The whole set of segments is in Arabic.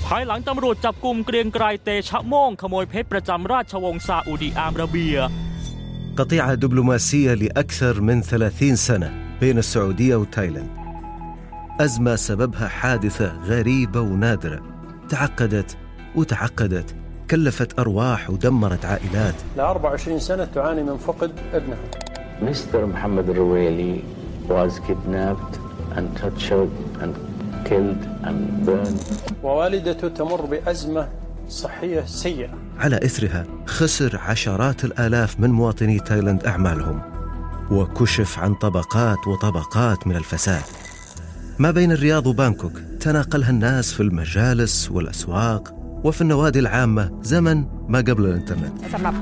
ภายหลังตำรวจจับกุมเกรียงไกรเตชะโม่งขโมยเพชรประจำราชวงศ์ซาอุดิอาระเบีย قطيعة دبلوماسية لأكثر من 30 سنة بين السعودية وتايلاند. أزمة سببها حادثة غريبة ونادرة تعقدت وتعقدت، كلفت أرواح ودمرت عائلات. ل24 سنة تعاني من فقد ابنها. Mr. Mohammed Ruwaili was kidnapped and tortured and killed and burned. ووالدته تمر بأزمة صحية سيئة. على إثرها خسر عشرات الآلاف من مواطني تايلاند أعمالهم، وكشف عن طبقات وطبقات من الفساد. ما بين الرياض وبانكوك تناقلها الناس في المجالس والأسواق وفي النوادي العامة زمن ما قبل الإنترنت.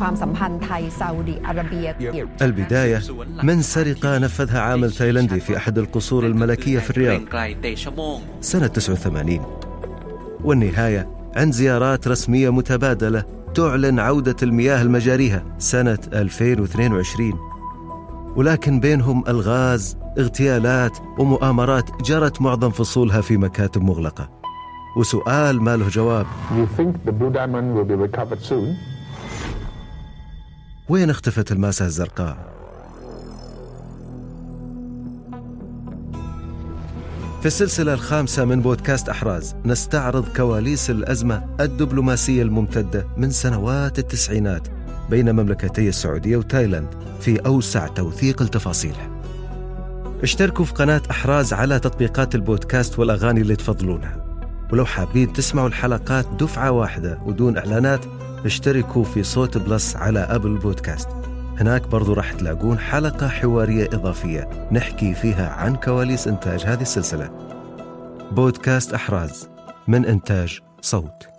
البداية من سرقة نفذها عامل تايلندي في أحد القصور الملكية في الرياض سنة 89، والنهاية عند زيارات رسمية متبادلة تعلن عودة المياه المجاريها سنة 2022، ولكن بينهم ألغاز، اغتيالات ومؤامرات جرت معظم فصولها في مكاتب مغلقة. وسؤال ما له جواب: You think the Blue Diamond will be recovered soon? وين اختفت الماسة الزرقاء؟ في السلسلة الخامسة من بودكاست أحراز نستعرض كواليس الأزمة الدبلوماسية الممتدة من سنوات التسعينات بين مملكتي السعودية وتايلاند في أوسع توثيق التفاصيل. اشتركوا في قناة أحراز على تطبيقات البودكاست والأغاني اللي تفضلونها، ولو حابين تسمعوا الحلقات دفعة واحدة ودون إعلانات اشتركوا في صوت بلس على أبل بودكاست. هناك برضو راح تلاقون حلقة حوارية إضافية نحكي فيها عن كواليس إنتاج هذه السلسلة. بودكاست أحراز من إنتاج صوت.